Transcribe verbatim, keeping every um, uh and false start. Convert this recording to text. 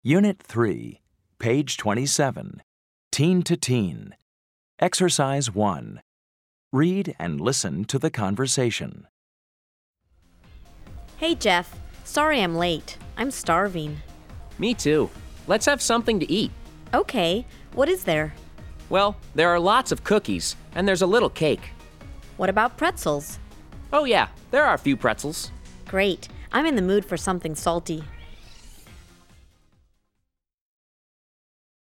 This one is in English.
Unit three, page twenty-seven, Teen to Teen. Exercise one. Read and listen to the conversation. Hey, Jeff. Sorry I'm late. I'm starving. Me too. Let's have something to eat. Okay. What is there? Well, there are lots of cookies, and there's a little cake. What about pretzels? Oh yeah, there are a few pretzels. Great. I'm in the mood for something salty.